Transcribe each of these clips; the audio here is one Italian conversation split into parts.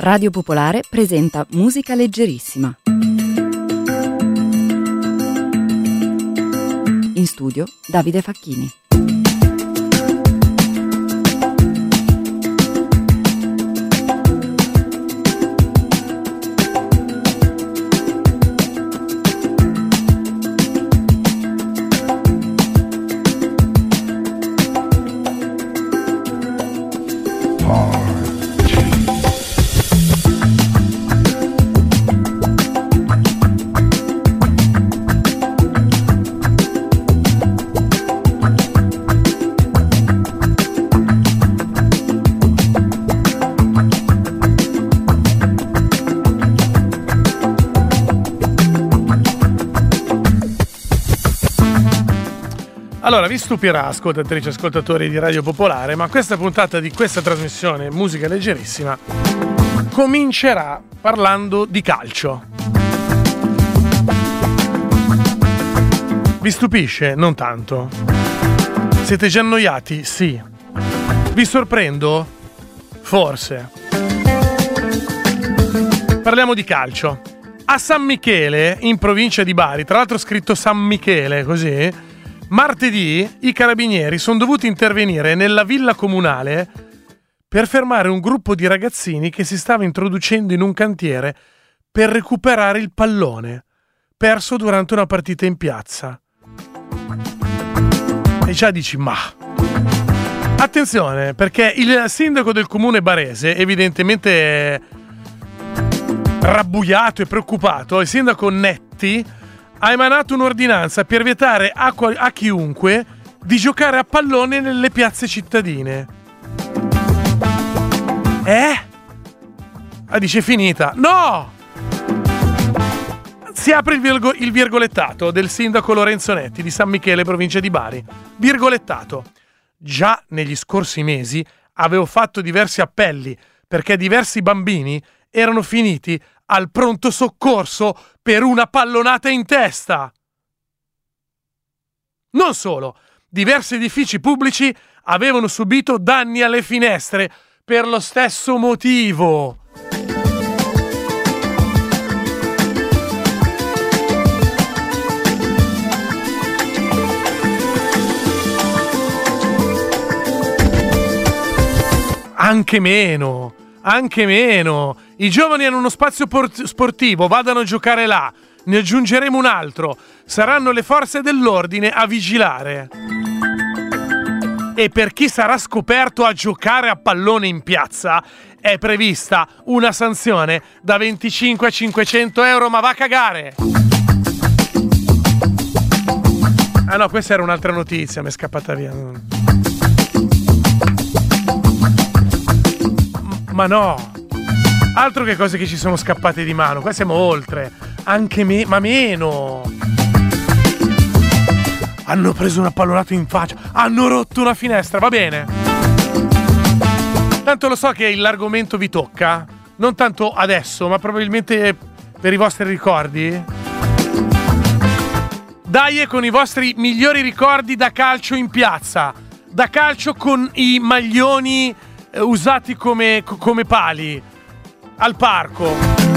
Radio Popolare presenta Musica Leggerissima. In studio Davide Facchini. Allora, vi stupirà, ascoltatrici e ascoltatori di Radio Popolare, ma questa puntata di questa trasmissione Musica Leggerissima comincerà parlando di calcio. Vi stupisce? Non tanto. Siete già annoiati? Sì. Vi sorprendo? Forse. Parliamo di calcio. A San Michele, in provincia di Bari, tra l'altro scritto San Michele, così, martedì i carabinieri sono dovuti intervenire nella villa comunale per fermare un gruppo di ragazzini che si stava introducendo in un cantiere per recuperare il pallone perso durante una partita in piazza. E già dici, ma... Attenzione, perché il sindaco del comune barese, evidentemente rabbuiato e preoccupato, il sindaco Netti, ha emanato un'ordinanza per vietare a chiunque di giocare a pallone nelle piazze cittadine. Dice finita. No! Si apre il virgolettato del sindaco Lorenzo Netti di San Michele, provincia di Bari. Virgolettato. Già negli scorsi mesi avevo fatto diversi appelli perché diversi bambini erano finiti al pronto soccorso per una pallonata in testa. Non solo, diversi edifici pubblici avevano subito danni alle finestre per lo stesso motivo. Anche meno. I giovani hanno uno spazio sportivo, vadano a giocare là. Ne aggiungeremo un altro. Saranno le forze dell'ordine a vigilare. E per chi sarà scoperto a giocare a pallone in piazza è prevista una sanzione da 25 a 500 euro, ma va a cagare! Ah no, questa era un'altra notizia, mi è scappata via. Ma no, altro che cose che ci sono scappate di mano, qua siamo oltre, anche ma meno. Hanno preso una pallonata in faccia, hanno rotto una finestra, va bene. Tanto lo so che l'argomento vi tocca, non tanto adesso, ma probabilmente per i vostri ricordi. Dai, con i vostri migliori ricordi da calcio in piazza, da calcio con i maglioni usati come pali al parco.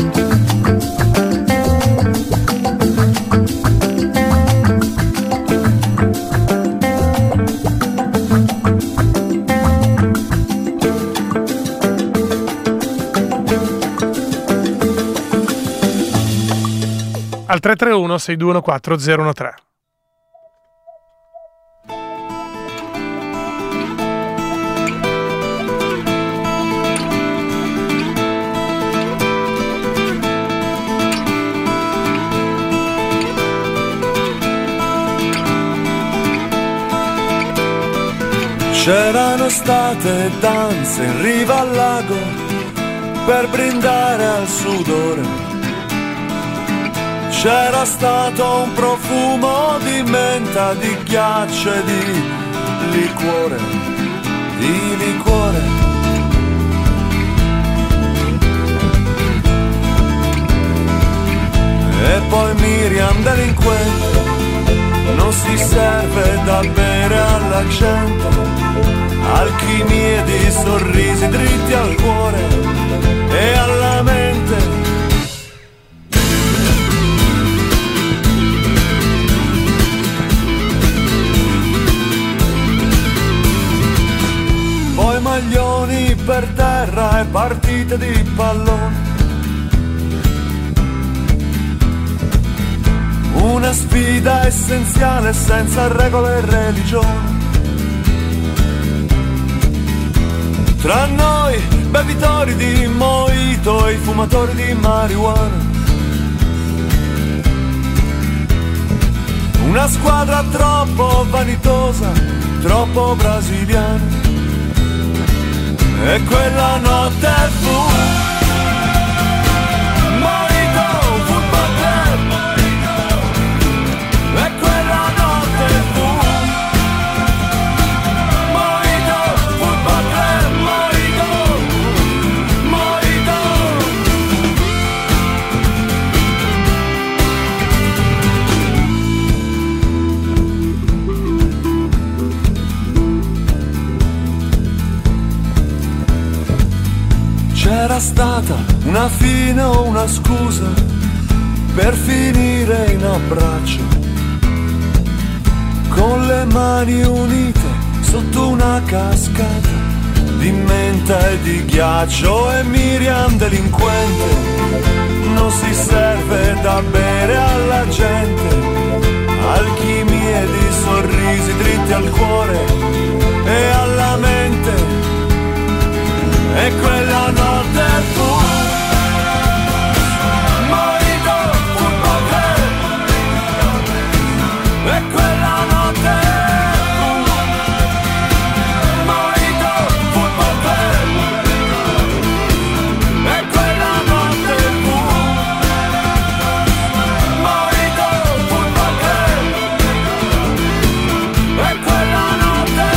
Al 331 6214 013. C'erano state danze in riva al lago per brindare al sudore. C'era stato un profumo di menta, di ghiaccio e di liquore, E poi Miriam delinquente non si serve da bere alla gente, alchimie di sorrisi dritti al cuore e alla per terra e partite di pallone. Una sfida essenziale senza regole e religione. Tra noi, bevitori di mojito e i fumatori di marijuana. Una squadra troppo vanitosa, troppo brasiliana. E quella notte fu Mojito Football Club. E quella notte fu Mojito Football Club. Mojito, Mojito. C'era stata una fine o una scusa per finire in abbraccio, con le mani unite sotto una cascata di menta e di ghiaccio. E Miriam delinquente non si serve da bere alla gente, alchimie di sorrisi dritti al cuore e alla mente. E quella notte fu Mojito Football Club. E quella notte fu Mojito Football Club. E quella notte fu Mojito Football Club. E quella notte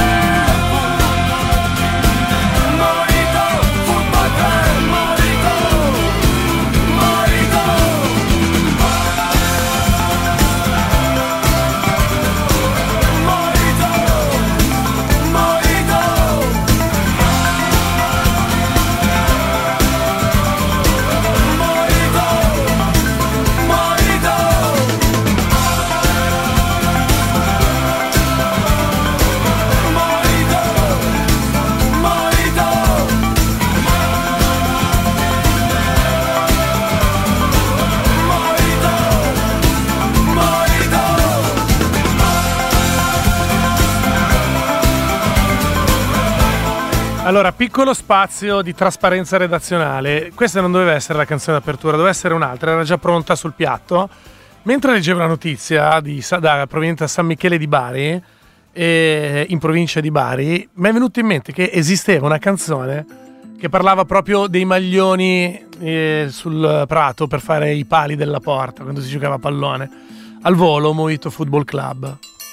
Allora, piccolo spazio di trasparenza redazionale. Questa non doveva essere la canzone d'apertura, doveva essere un'altra, era già pronta sul piatto. Mentre leggevo la notizia proveniente da San Michele di Bari, in provincia di Bari, mi è venuto in mente che esisteva una canzone che parlava proprio dei maglioni sul prato per fare i pali della porta quando si giocava a pallone. Al volo, Mojito Football Club.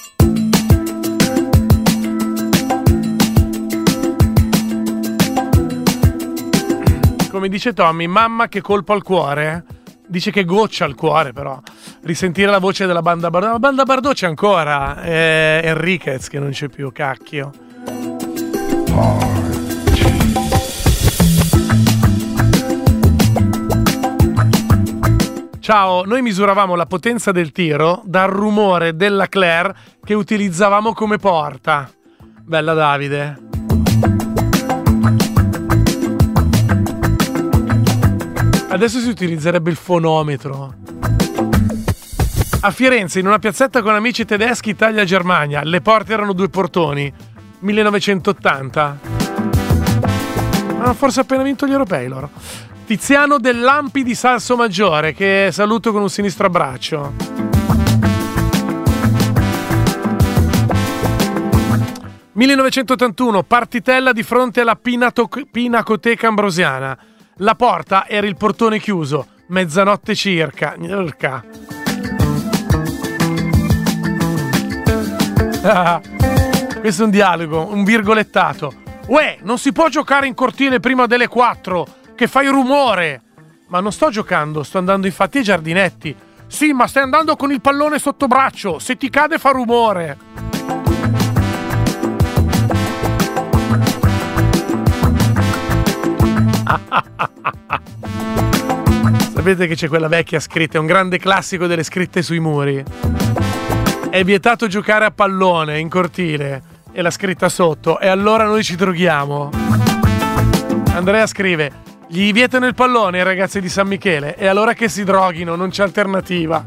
Come dice Tommy, mamma che colpo al cuore. Dice che goccia al cuore, però. Risentire la voce della banda Bardot. La banda Bardot c'è ancora. È Enriquez che non c'è più, cacchio. Ciao, noi misuravamo la potenza del tiro dal rumore della Claire che utilizzavamo come porta. Bella Davide. Adesso si utilizzerebbe il fonometro. A Firenze, in una piazzetta con amici tedeschi, Italia-Germania, le porte erano 2 portoni. 1980. Hanno forse appena vinto gli europei loro. Tiziano Dell'Ampi di Salsomaggiore, che saluto con un sinistro abbraccio. ...1981, partitella di fronte alla Pinacoteca Ambrosiana. La porta era il portone chiuso, mezzanotte circa. Questo è un dialogo, un virgolettato. Uè, non si può giocare in cortile prima delle 4, che fai rumore. Ma non sto giocando, sto andando infatti ai giardinetti. Sì, ma stai andando con il pallone sotto braccio, se ti cade fa rumore. Sapete che c'è quella vecchia scritta, è un grande classico delle scritte sui muri. È vietato giocare a pallone in cortile, e la scritta sotto, e allora noi ci droghiamo. Andrea scrive: gli vietano il pallone ai ragazzi di San Michele, e allora che si droghino, non c'è alternativa.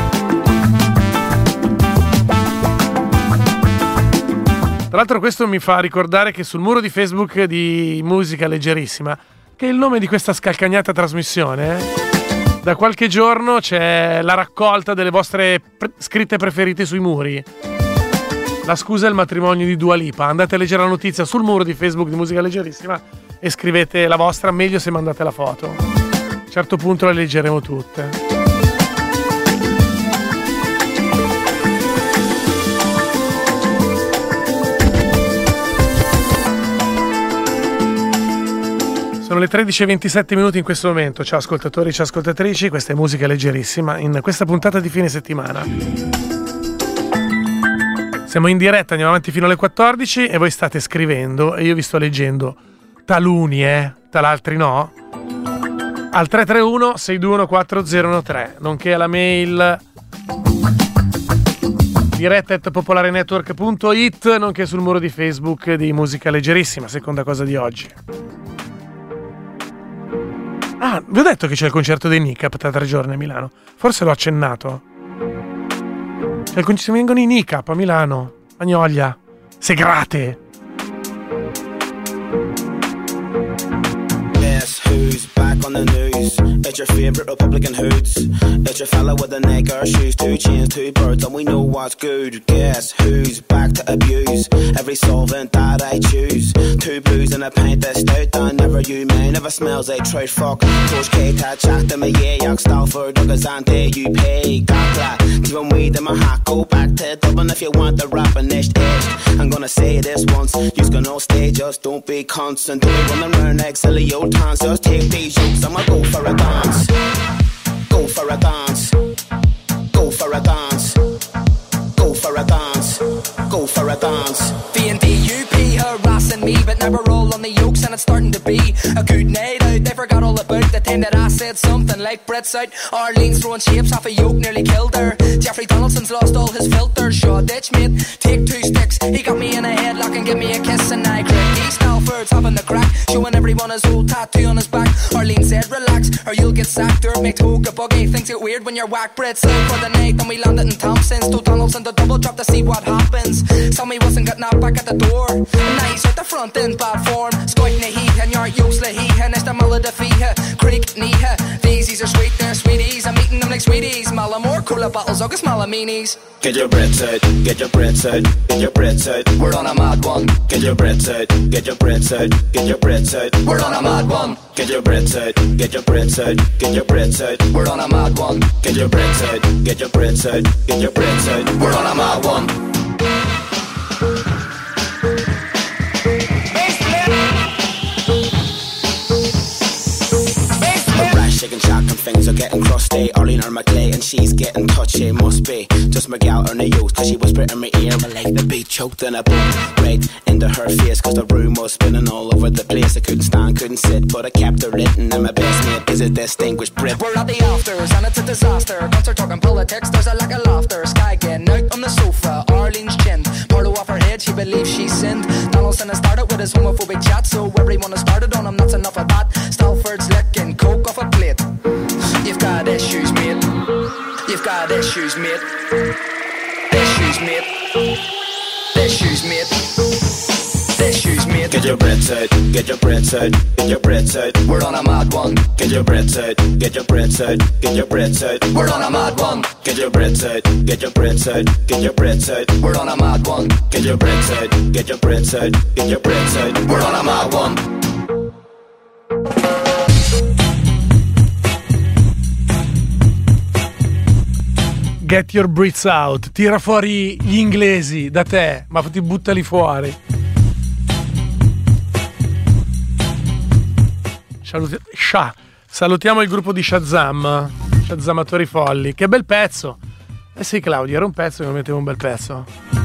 Tra l'altro questo mi fa ricordare che sul muro di Facebook di Musica Leggerissima, che è il nome di questa scalcagnata trasmissione, da qualche giorno c'è la raccolta delle vostre scritte preferite sui muri. La scusa è il matrimonio di Dua Lipa. Andate a leggere la notizia sul muro di Facebook di Musica Leggerissima e scrivete la vostra, meglio se mandate la foto. A un certo punto le leggeremo tutte. Sono le 13:27 in questo momento. Ciao ascoltatori, ciao ascoltatrici, questa è Musica Leggerissima in questa puntata di fine settimana. Siamo in diretta, andiamo avanti fino alle 14 e voi state scrivendo e io vi sto leggendo. Taluni, tal'altri no? Al 331 621 4013, nonché alla mail diretta@popolarenetwork.it, nonché sul muro di Facebook di Musica Leggerissima, seconda cosa di oggi. Ah, vi ho detto che c'è il concerto dei Nicap tra 3 giorni a Milano. Forse l'ho accennato. Vengono i Nicap a Milano. Magnolia. Segrate. Who's back on the news? It's your favorite Republican hoods. It's your fella with the nigger shoes, 2 chains, 2 birds, and we know what's good. Guess who's back to abuse every solvent that I choose? 2 blues and a pint of stout, and never you man, never smells like trout fuck. Coach K chat to me, yeah, yak Stalford, Douglas and there you pay. Gakla, keep on weed in my hat, go back to Dublin if you want the rapping next edge. I'm gonna say this once, you's gonna stay, just don't be constant. Don't be running around like silly old towns, just take these jokes, I'ma go for a dance. Go for a dance. Go for a dance. Go for a dance. Go for a dance. VNDUP harassing me, but never roll on the yokes, and it's starting to be a good night out. They forgot all about the time that I said something like Brett's out. Arlene's throwing shapes off a yoke, nearly killed her. Jeffrey Donaldson's lost all his filters. Shaw ditch mate, take 2 sticks. He got me in a headlock and give me a kiss, and I crack. These Stalfords having the crack, showing everyone his old tattoo on his back. Arlene said relax or you'll get sacked. Or make Toga Buggy thinks it weird when you're whack. Brett's out for the night, then we landed in Thompson's. To Donaldson the double drop to see what happens. Saw me wasn't getting out back at the door. And now he's at the front in bad form. Scoiting the heat and you're used to heat. And it's the mulla de fiha, creek niha. These are sweet, they're sweeties. I'm eating them like sweeties. Malamore, cooler bottles, August Malaminis. Get your breads out, get your breads out, get your breads out. We're on a mad one. Get your breads out, get your breads out, get your breads out. We're on a mad one. Get your breads out, get your breads out, get your breads out. We're on a mad one. Get your breads out, get your breads out, get your breads out. We're on a mad one. Shaking shock and things are getting crusty. Arlene or McClay and she's getting touchy. Must be just McGall or Nayoth, cause she whispered in my ear. My leg the beat choked in a boom right into her face, cause the room was spinning all over the place. I couldn't stand, couldn't sit, but I kept her written. And my best mate is a distinguished Brit. We're at the afters and it's a disaster. Once we're talking politics, there's a lack of laughter. Sky getting out on the sofa, Arlene's chin. Parlo off her head, she believes she sinned. Donaldson has started with his homophobic chat, so everyone has started on him, that's enough of that. Stalford's licking coke off a plate. You've got issues, mate. You've got issues, mate. Issues, mate. Issues, mate. Issues, mate. Get your breads out, get your breads out, get your breads out. We're on a mad one. Get your breads out, get your breads out, get your breads out. We're on a mad one. Get your breads out, get your breads out, get your breads out. We're on a mad one. Get your breads out, get your breads out, get your breads out. We're on a mad one. Get your breaths out. Tira fuori gli inglesi da te, ma ti buttali fuori. Salutiamo il gruppo di Shazamatori folli. Che bel pezzo. Eh sì, Claudio, era un pezzo che mi mettevo un bel pezzo.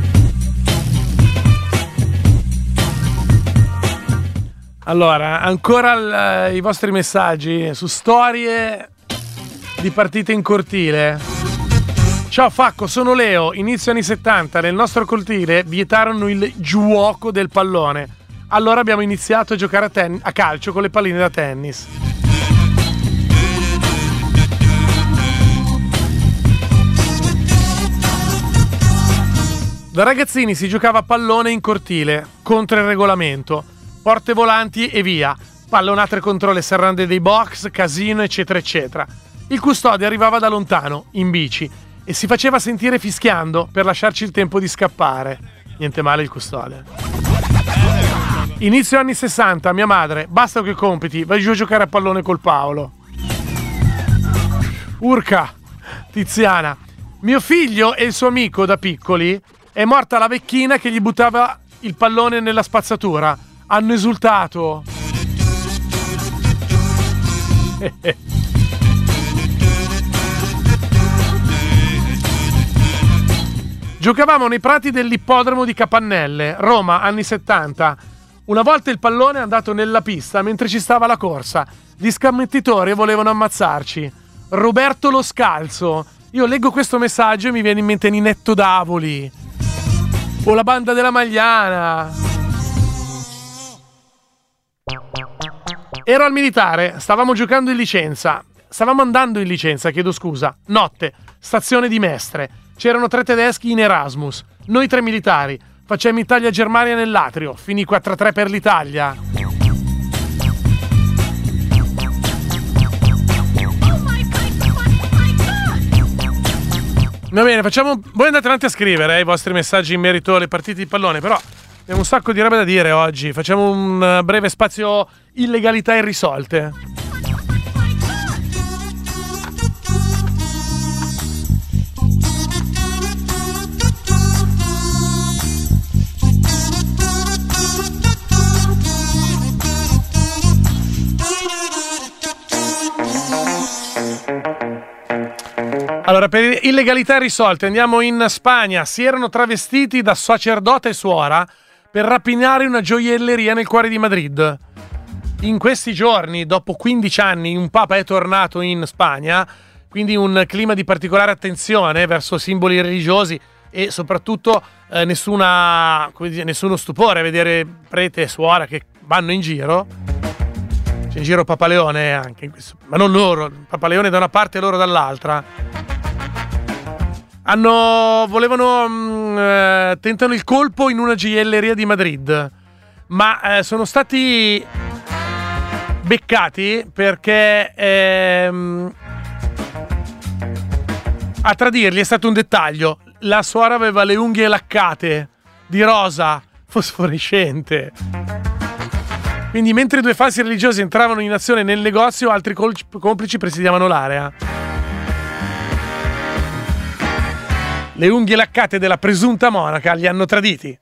Allora, ancora i vostri messaggi su storie di partite in cortile. Ciao Facco, sono Leo. Inizio anni 70, nel nostro cortile vietarono il giuoco del pallone. Allora abbiamo iniziato a giocare a calcio con le palline da tennis. Da ragazzini si giocava a pallone in cortile, contro il regolamento, porte volanti e via, pallonate contro le serrande dei box, casino, eccetera, eccetera. Il custode arrivava da lontano, in bici, e si faceva sentire fischiando per lasciarci il tempo di scappare. Niente male il custode. Inizio anni 60, mia madre, basta che compiti, vai giù a giocare a pallone col Paolo. Urca, Tiziana, mio figlio e il suo amico da piccoli, è morta la vecchina che gli buttava il pallone nella spazzatura. Hanno esultato. Giocavamo nei prati dell'ippodromo di Capannelle, Roma, anni 70. Una volta il pallone è andato nella pista mentre ci stava la corsa. Gli scammettitori volevano ammazzarci. Roberto Lo Scalzo. Io leggo questo messaggio e mi viene in mente Ninetto Davoli. O la banda della Magliana. Ero al militare, stavamo andando in licenza, chiedo scusa. Notte, stazione di Mestre. C'erano 3 tedeschi in Erasmus. Noi 3 militari. Facemmo Italia-Germania nell'atrio. Finì 4-3 per l'Italia. Va bene, voi andate avanti a scrivere i vostri messaggi in merito alle partite di pallone, però abbiamo un sacco di roba da dire oggi. Facciamo un breve spazio illegalità irrisolte. Allora, per illegalità risolte andiamo in Spagna. Si erano travestiti da sacerdote e suora per rapinare una gioielleria nel cuore di Madrid. In questi giorni, dopo 15 anni, un papa è tornato in Spagna, quindi un clima di particolare attenzione verso simboli religiosi e soprattutto nessuno stupore a vedere prete e suora che vanno in giro. C'è in giro Papa Leone anche, ma non loro, Papa Leone da una parte e loro dall'altra. Tentano il colpo in una gioielleria di Madrid, ma sono stati beccati perché a tradirli è stato un dettaglio. La suora aveva le unghie laccate di rosa fosforescente. Quindi mentre 2 falsi religiosi entravano in azione nel negozio, altri complici presidiavano l'area. Le unghie laccate della presunta monaca li hanno traditi.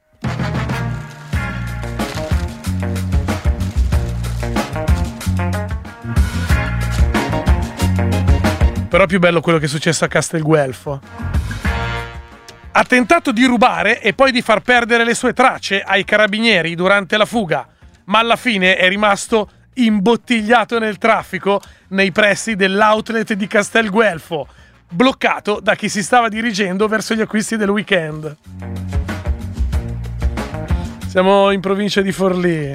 Però più bello quello che è successo a Castelguelfo. Ha tentato di rubare e poi di far perdere le sue tracce ai carabinieri durante la fuga, ma alla fine è rimasto imbottigliato nel traffico nei pressi dell'outlet di Castelguelfo, bloccato da chi si stava dirigendo verso gli acquisti del weekend. Siamo in provincia di Forlì.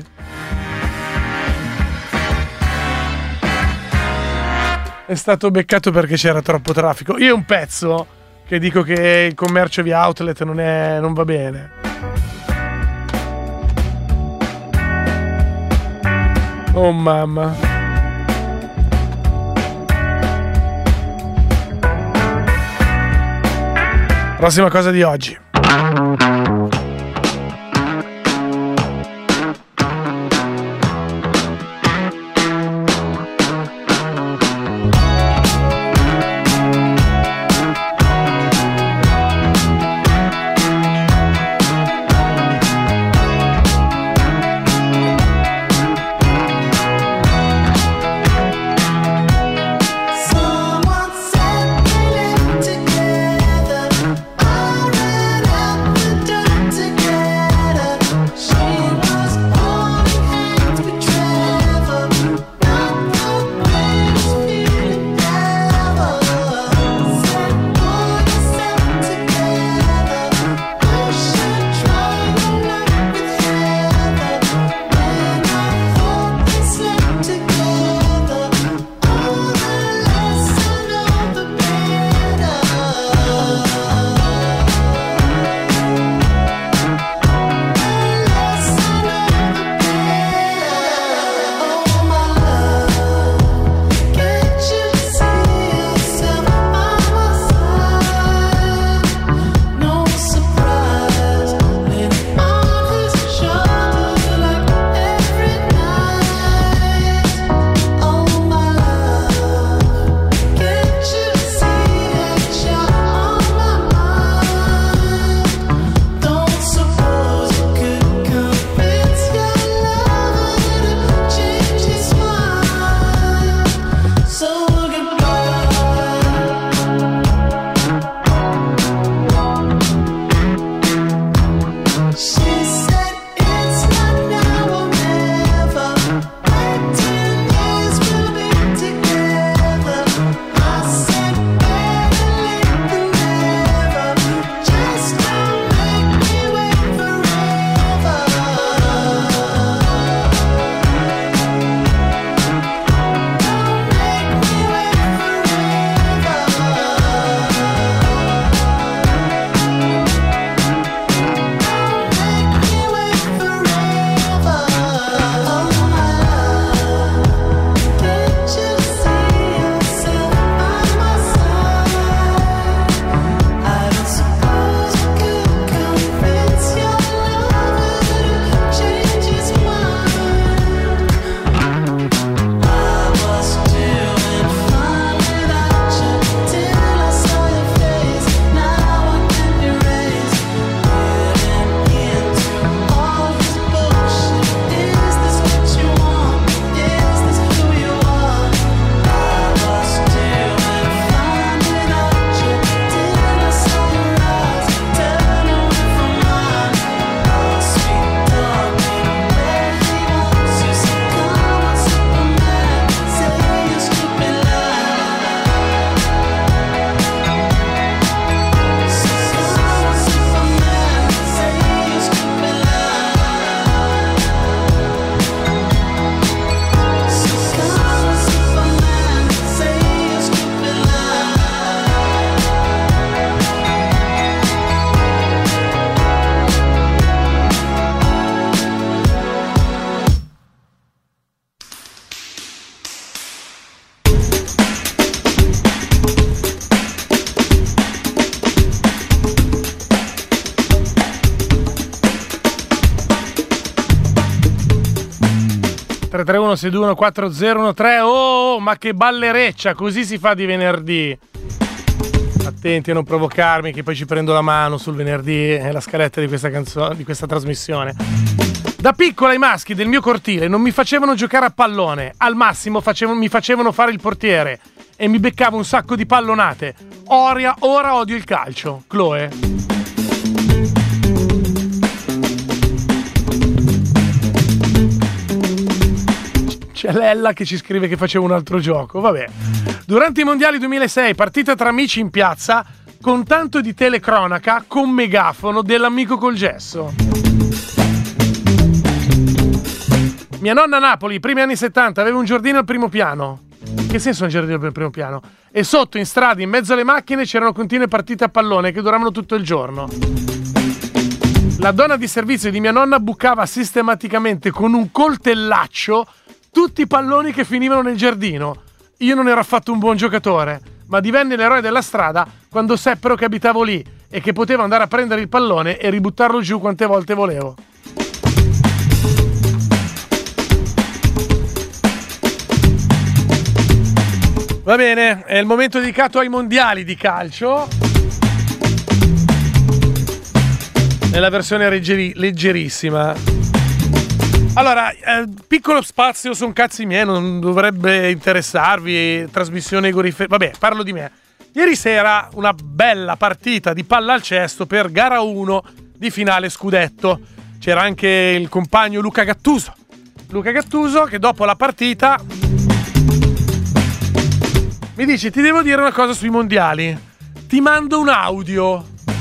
È stato beccato perché c'era troppo traffico. Io è un pezzo che dico che il commercio via outlet non va bene. Oh mamma. Prossima cosa di oggi. 331 621 4013. Oh, ma che ballereccia, così si fa di venerdì. Attenti a non provocarmi che poi ci prendo la mano sul venerdì e la scaletta di questa canzone, di questa trasmissione. Da piccola i maschi del mio cortile non mi facevano giocare a pallone, al massimo mi facevano fare il portiere e mi beccavo un sacco di pallonate. Ora odio il calcio. Chloe. C'è Lella che ci scrive che faceva un altro gioco. Vabbè. Durante i mondiali 2006, partita tra amici in piazza con tanto di telecronaca con megafono dell'amico col gesso. Mia nonna a Napoli, i primi anni 70, aveva un giardino al primo piano. Che senso un giardino al primo piano? E sotto, in strada, in mezzo alle macchine, c'erano continue partite a pallone che duravano tutto il giorno. La donna di servizio di mia nonna bucava sistematicamente con un coltellaccio tutti i palloni che finivano nel giardino. Io non ero affatto un buon giocatore, ma divenne l'eroe della strada quando seppero che abitavo lì e che potevo andare a prendere il pallone e ributtarlo giù quante volte volevo. Va bene, è il momento dedicato ai mondiali di calcio. Nella versione leggerissima. Allora, piccolo spazio sono cazzi miei, non dovrebbe interessarvi, trasmissione vabbè, parlo di me. Ieri sera una bella partita di palla al cesto per gara 1 di finale scudetto. C'era anche il compagno Luca Gattuso che dopo la partita mi dice: ti devo dire una cosa sui mondiali, ti mando un audio.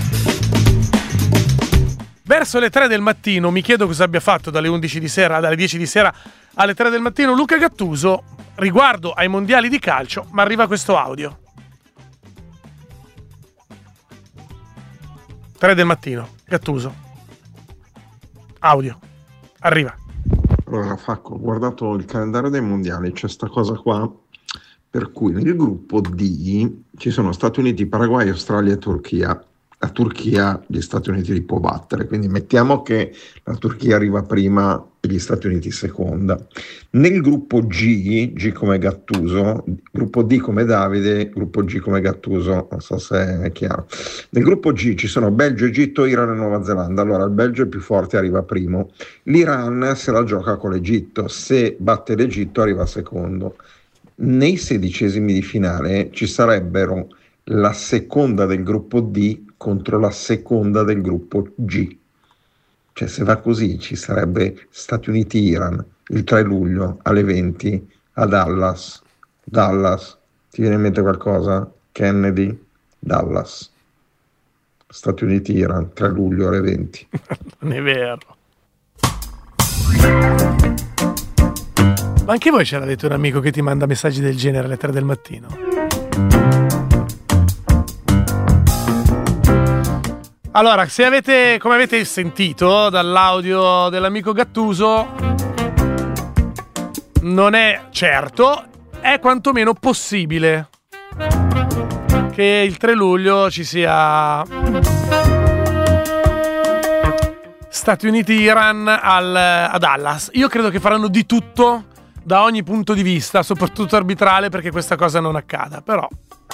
Verso le 3 del mattino, mi chiedo cosa abbia fatto dalle 11 di sera, dalle 10 di sera alle 3 del mattino Luca Gattuso riguardo ai mondiali di calcio, ma arriva questo audio. 3 del mattino, Gattuso. Audio. Arriva. Allora, Facco, ho guardato il calendario dei mondiali, c'è sta cosa qua, per cui nel gruppo D ci sono Stati Uniti, Paraguay, Australia e Turchia. La Turchia gli Stati Uniti li può battere, quindi mettiamo che la Turchia arriva prima e gli Stati Uniti seconda. Nel gruppo G come Gattuso, gruppo D come Davide, gruppo G come Gattuso, non so se è chiaro. Nel gruppo G ci sono Belgio, Egitto, Iran e Nuova Zelanda. Allora il Belgio è più forte, arriva primo. L'Iran se la gioca con l'Egitto, se batte l'Egitto arriva secondo. Nei 16esimi di finale ci sarebbero la seconda del gruppo D contro la seconda del gruppo G. Cioè, se va così ci sarebbe Stati Uniti-Iran il 3 luglio alle 20 a Dallas. Ti viene in mente qualcosa? Kennedy, Dallas. Stati Uniti-Iran 3 luglio alle 20. Non è vero. Ma anche voi ce l'avete un amico che ti manda messaggi del genere alle 3 del mattino? Allora, come avete sentito dall'audio dell'amico Gattuso, non è certo, è quantomeno possibile che il 3 luglio ci sia Stati Uniti-Iran a Dallas. Io credo che faranno di tutto da ogni punto di vista, soprattutto arbitrale, perché questa cosa non accada, però.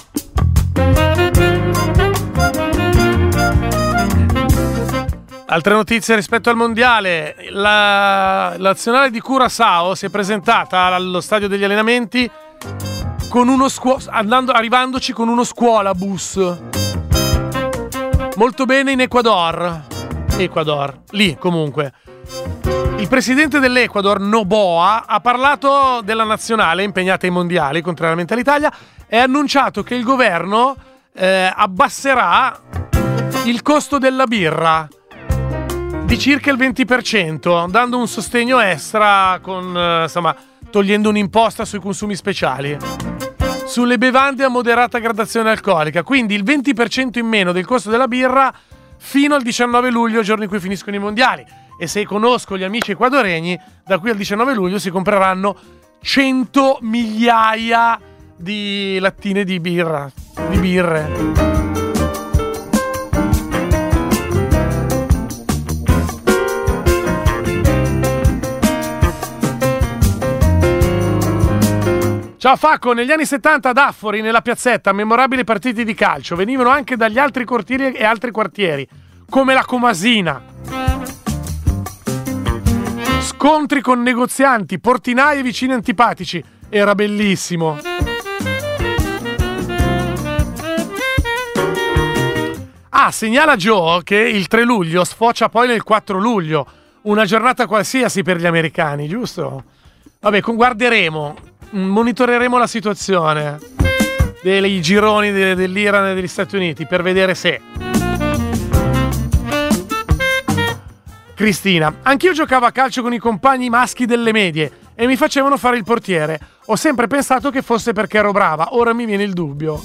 Altre notizie rispetto al mondiale: la nazionale di Curaçao si è presentata allo stadio degli allenamenti con arrivandoci con uno scuolabus. Molto bene in Ecuador, lì comunque. Il presidente dell'Ecuador, Noboa, ha parlato della nazionale impegnata ai mondiali, contrariamente all'Italia, e ha annunciato che il governo abbasserà il costo della birra di circa il 20%, dando un sostegno extra togliendo un'imposta sui consumi speciali sulle bevande a moderata gradazione alcolica, quindi il 20% in meno del costo della birra fino al 19 luglio, giorno in cui finiscono i mondiali. E se conosco gli amici ecuadoregni, da qui al 19 luglio si compreranno 100 migliaia di lattine di birre. Ciao Facco, negli anni 70 ad Affori, nella piazzetta, memorabili partite di calcio venivano anche dagli altri cortili e altri quartieri, come la Comasina. Scontri con negozianti, portinai e vicini antipatici. Era bellissimo. Segnala Joe che il 3 luglio sfocia poi nel 4 luglio. Una giornata qualsiasi per gli americani, giusto? Vabbè, guarderemo, monitoreremo la situazione dei gironi dell'Iran e degli Stati Uniti per vedere se... Cristina, anch'io giocavo a calcio con i compagni maschi delle medie e mi facevano fare il portiere. Ho sempre pensato che fosse perché ero brava, ora mi viene il dubbio.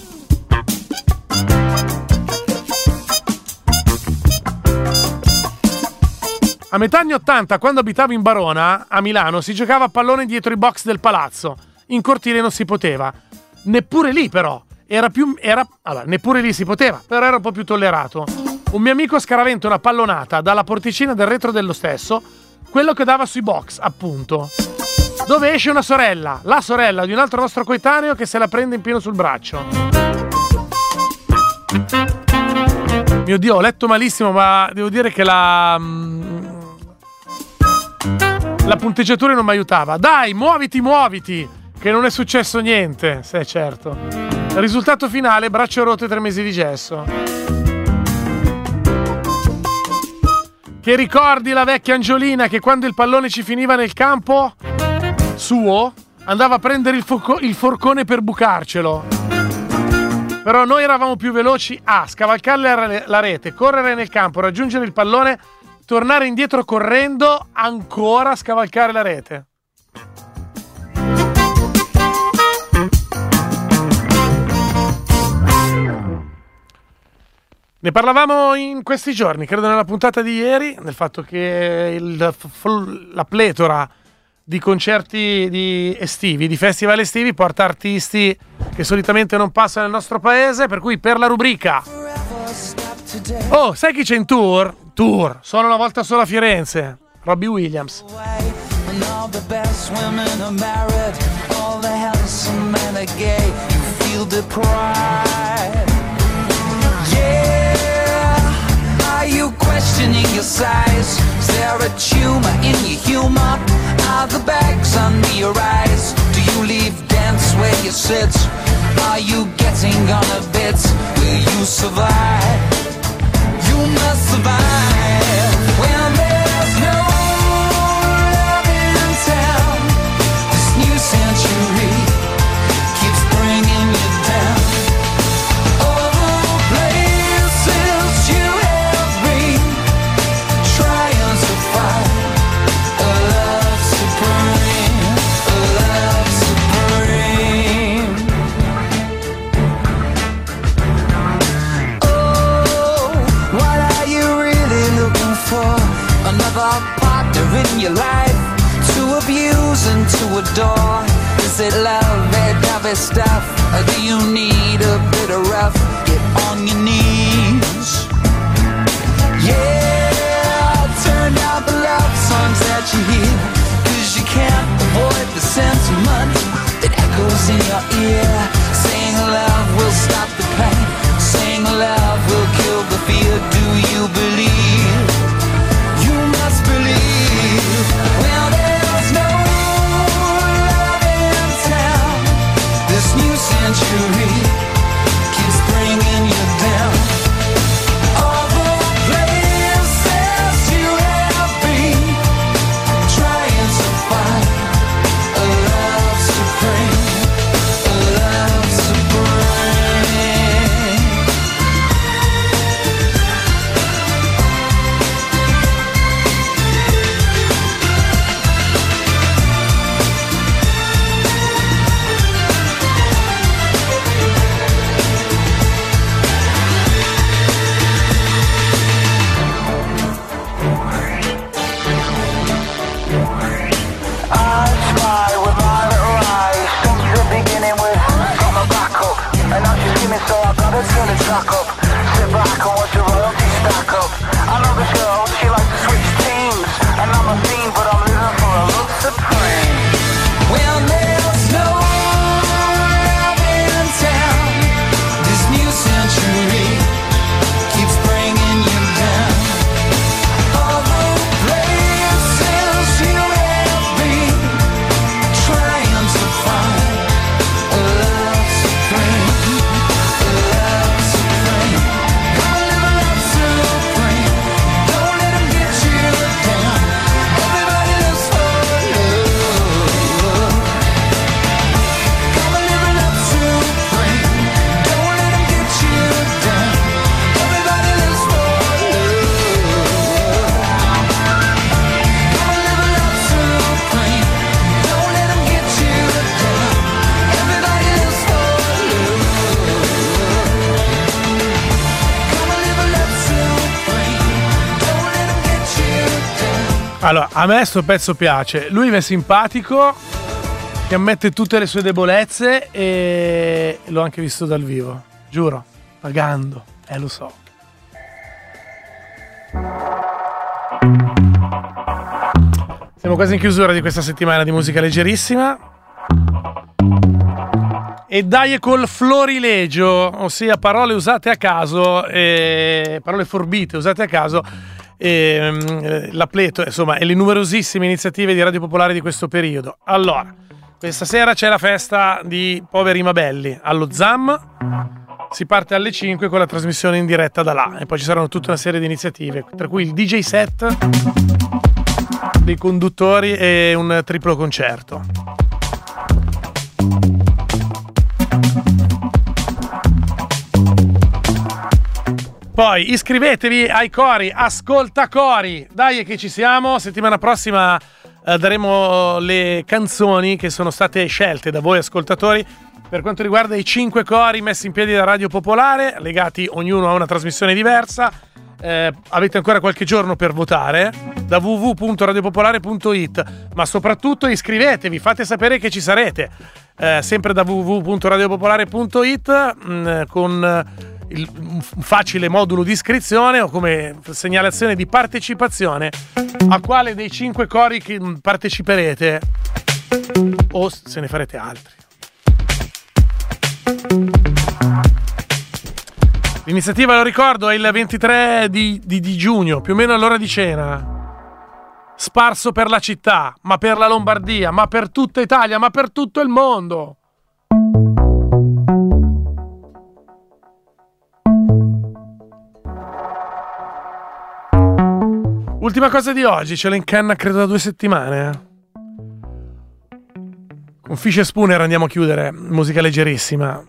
A metà anni 80, quando abitavo in Barona, a Milano, si giocava a pallone dietro i box del palazzo. In cortile non si poteva. Neppure lì, però. Neppure lì si poteva, però era un po' più tollerato. Un mio amico scaraventa una pallonata dalla porticina del retro dello stesso, quello che dava sui box, appunto. Dove esce una sorella, la sorella di un altro nostro coetaneo che se la prende in pieno sul braccio. Mio Dio, ho letto malissimo, ma devo dire che la punteggiatura non mi aiutava. Dai, muoviti, che non è successo niente. Sì, certo. Risultato finale, braccio rotto e 3 mesi di gesso. Che ricordi la vecchia Angiolina che quando il pallone ci finiva nel campo suo, andava a prendere il forcone per bucarcelo. Però noi eravamo più veloci a scavalcare la rete, correre nel campo, raggiungere il pallone, tornare indietro correndo, ancora scavalcare la rete. Ne parlavamo in questi giorni, credo nella puntata di ieri, del fatto che la pletora di concerti estivi, di festival estivi, porta artisti che solitamente non passano nel nostro paese, per cui per la rubrica oh, sai chi c'è in tour? Sono una volta solo a Firenze, Robbie Williams. Are you questioning your size? Is there a tumor in your humor? Are the bags under your eyes? Do you leave dance where you sit? Are you getting on a bit? Will you survive? You must survive when there's no love in town. This new century keeps bringing you down. In your life, to abuse and to adore. Is it love, that dovey stuff, or do you need a bit of rough? Get on your knees. Yeah, turn out the love songs that you hear, 'cause you can't avoid the sentiment that echoes in your ear. Saying love will stop the pain, saying love will kill the fear. Do you believe? You must believe. Well, there's no love in town. This new century keeps bringing you down. All the places you have been, trying to find a love supreme, a love supreme. So I gotta turn the track up, sit back and watch the royalty stack up. I know this girl, she likes to switch teams, and I'm a fiend, but I'm living for a love supreme. Well, there's no Allora, a me sto pezzo piace. Lui mi è simpatico, che ammette tutte le sue debolezze e l'ho anche visto dal vivo. Giuro, pagando. Lo so. Siamo quasi in chiusura di questa settimana di musica leggerissima. E dai col florilegio, ossia parole usate a caso, parole forbite usate a caso, l'appleto, insomma, e le numerosissime iniziative di Radio Popolare di questo periodo. Allora, questa sera c'è la festa di Poveri Mabelli allo ZAM. Si parte alle 5 con la trasmissione in diretta da là e poi ci saranno tutta una serie di iniziative, tra cui il DJ set dei conduttori e un triplo concerto. Poi iscrivetevi ai cori, ascolta cori, dai che ci siamo. Settimana prossima daremo le canzoni che sono state scelte da voi ascoltatori per quanto riguarda i 5 cori messi in piedi da Radio Popolare, legati ognuno a una trasmissione diversa. Avete ancora qualche giorno per votare da www.radiopopolare.it, ma soprattutto iscrivetevi, fate sapere che ci sarete, sempre da www.radiopopolare.it con un facile modulo di iscrizione o come segnalazione di partecipazione a quale dei 5 cori che parteciperete o se ne farete altri. L'iniziativa, lo ricordo, è il 23 di giugno, più o meno all'ora di cena, sparso per la città, ma per la Lombardia, ma per tutta Italia, ma per tutto il mondo. Ultima cosa di oggi, ce l'ho in canna credo da 2 settimane. Con Fish e Spooner andiamo a chiudere, musica leggerissima.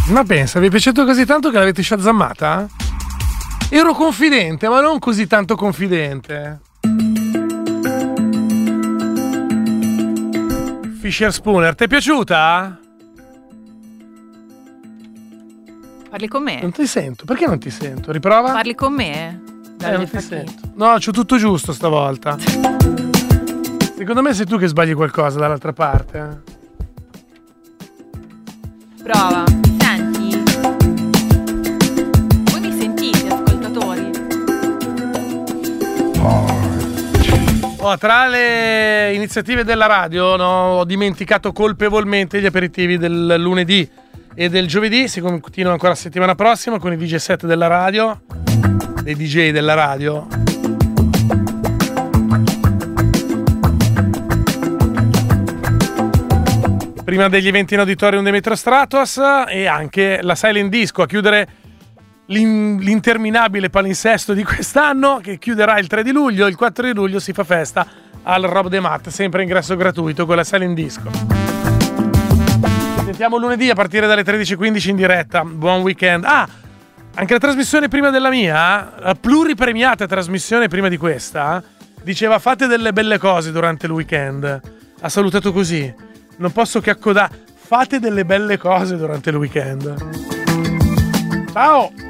Ma pensa, vi è piaciuto così tanto che l'avete shazammata? Ero confidente, ma non così tanto confidente. Fisher Spooner, ti è piaciuta? Parli con me? Non ti sento, perché non ti sento? Riprova? Parli con me? Non ti sento. No, c'ho tutto giusto stavolta. Secondo me sei tu che sbagli qualcosa dall'altra parte. Prova. Senti. Voi mi sentite, ascoltatori? Oh, tra le iniziative della radio, ho dimenticato colpevolmente gli aperitivi del lunedì e del giovedì. Si continua ancora la settimana prossima con i DJ set della radio, dei DJ della radio. Prima degli eventi in auditorium dei Metro Stratos, e anche la Silent Disco a chiudere l'interminabile palinsesto di quest'anno, che chiuderà il 3 di luglio. Il 4 di luglio si fa festa al Rob de Mat, sempre ingresso gratuito con la Silent Disco. Ci sentiamo lunedì a partire dalle 13:15 in diretta. Buon weekend. Anche la trasmissione prima della mia, la pluripremiata trasmissione prima di questa, diceva fate delle belle cose durante il weekend. Ha salutato così: non posso che accodare, fate delle belle cose durante il weekend. Ciao!